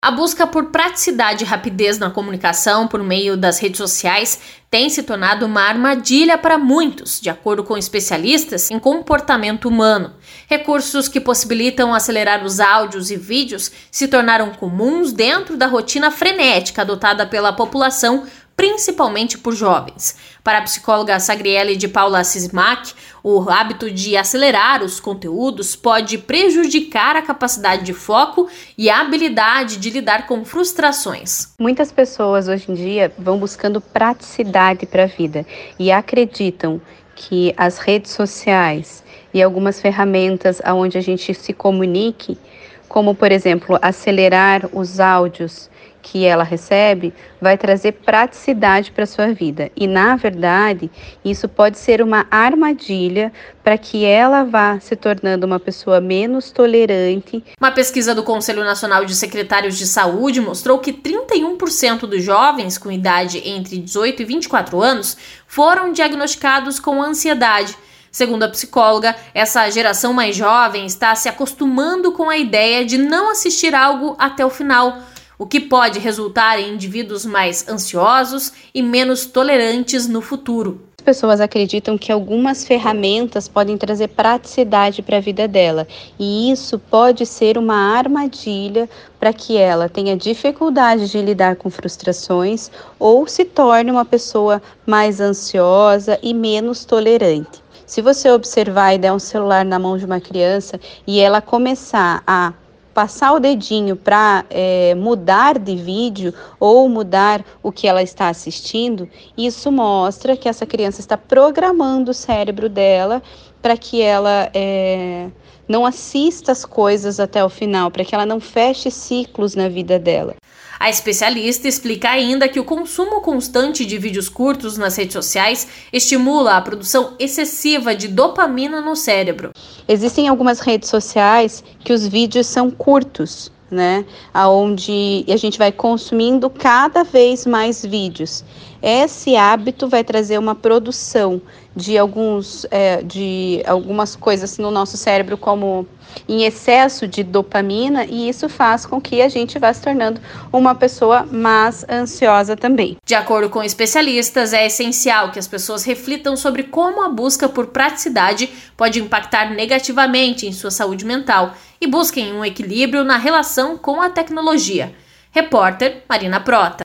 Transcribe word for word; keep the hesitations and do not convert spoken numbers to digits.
A busca por praticidade e rapidez na comunicação por meio das redes sociais tem se tornado uma armadilha para muitos, de acordo com especialistas em comportamento humano. Recursos que possibilitam acelerar os áudios e vídeos se tornaram comuns dentro da rotina frenética adotada pela população, principalmente por jovens. Para a psicóloga Sagriele de Paula Sismack, o hábito de acelerar os conteúdos pode prejudicar a capacidade de foco e a habilidade de lidar com frustrações. Muitas pessoas hoje em dia vão buscando praticidade para a vida e acreditam que as redes sociais e algumas ferramentas onde a gente se comunique, como por exemplo acelerar os áudios que ela recebe, vai trazer praticidade para a sua vida. E, na verdade, isso pode ser uma armadilha para que ela vá se tornando uma pessoa menos tolerante. Uma pesquisa do Conselho Nacional de Secretários de Saúde mostrou que trinta e um por cento dos jovens com idade entre dezoito e vinte e quatro anos foram diagnosticados com ansiedade. Segundo a psicóloga, essa geração mais jovem está se acostumando com a ideia de não assistir algo até o final, o que pode resultar em indivíduos mais ansiosos e menos tolerantes no futuro. As pessoas acreditam que algumas ferramentas podem trazer praticidade para a vida dela, e isso pode ser uma armadilha para que ela tenha dificuldade de lidar com frustrações ou se torne uma pessoa mais ansiosa e menos tolerante. Se você observar e der um celular na mão de uma criança e ela começar a passar o dedinho para é, mudar de vídeo ou mudar o que ela está assistindo, isso mostra que essa criança está programando o cérebro dela para que ela é, não assista as coisas até o final, para que ela não feche ciclos na vida dela. A especialista explica ainda que o consumo constante de vídeos curtos nas redes sociais estimula a produção excessiva de dopamina no cérebro. Existem algumas redes sociais que os vídeos são curtos, né? Onde a gente vai consumindo cada vez mais vídeos. Esse hábito vai trazer uma produção de, alguns, é, de algumas coisas no nosso cérebro, como em excesso de dopamina, e isso faz com que a gente vá se tornando uma pessoa mais ansiosa também. De acordo com especialistas, é essencial que as pessoas reflitam sobre como a busca por praticidade pode impactar negativamente em sua saúde mental e busquem um equilíbrio na relação com a tecnologia. Repórter Marina Prota.